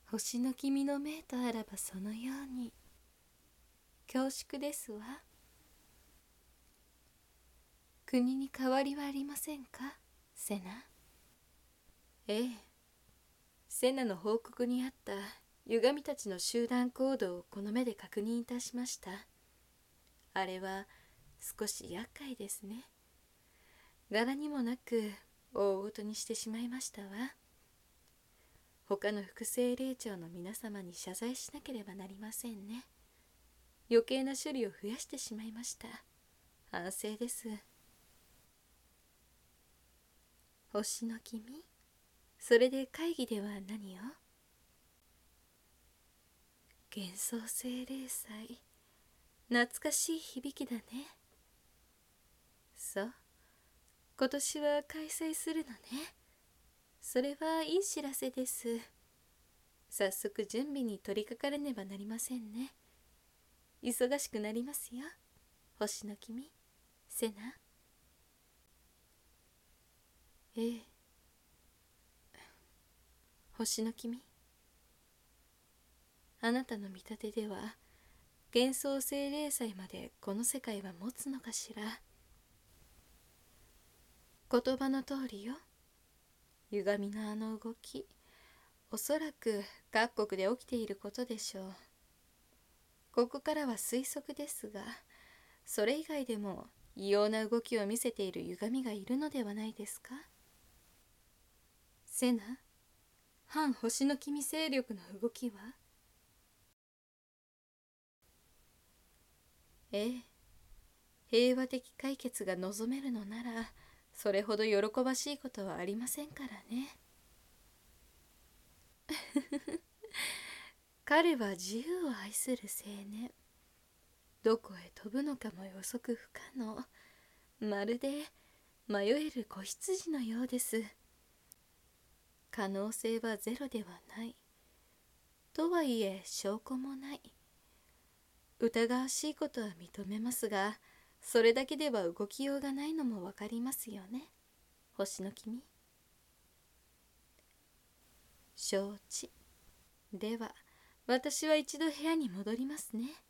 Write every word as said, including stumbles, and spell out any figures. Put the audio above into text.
星の君の命とあらばそのように。恐縮ですわ。国に変わりはありませんか、セナ。ええ、セナの報告にあった歪みたちの集団行動をこの目で確認いたしました。あれは少し厄介ですね。柄にもなく大ごとにしてしまいましたわ。他の複製霊長の皆様に謝罪しなければなりませんね。余計な処理を増やしてしまいました。反省です。星の君、それで会議では何を？幻想精霊祭、懐かしい響きだね。そう、今年は開催するのね。それはいい知らせです。早速準備に取り掛からねばなりませんね。忙しくなりますよ、星の君、セナ。ええ。星の君、あなたの見立てでは幻想精霊祭までこの世界は持つのかしら。言葉の通りよ。歪みのあの動き、おそらく各国で起きていることでしょう。ここからは推測ですが、それ以外でも異様な動きを見せている歪みがいるのではないですか。セナ、反星の君勢力の動きは？ええ、平和的解決が望めるのなら、それほど喜ばしいことはありませんからね。彼は自由を愛する青年。どこへ飛ぶのかも予測不可能。まるで迷える子羊のようです。可能性はゼロではない。とはいえ証拠もない。疑わしいことは認めますが、それだけでは動きようがないのもわかりますよね、星の君。承知。では私は一度部屋に戻りますね。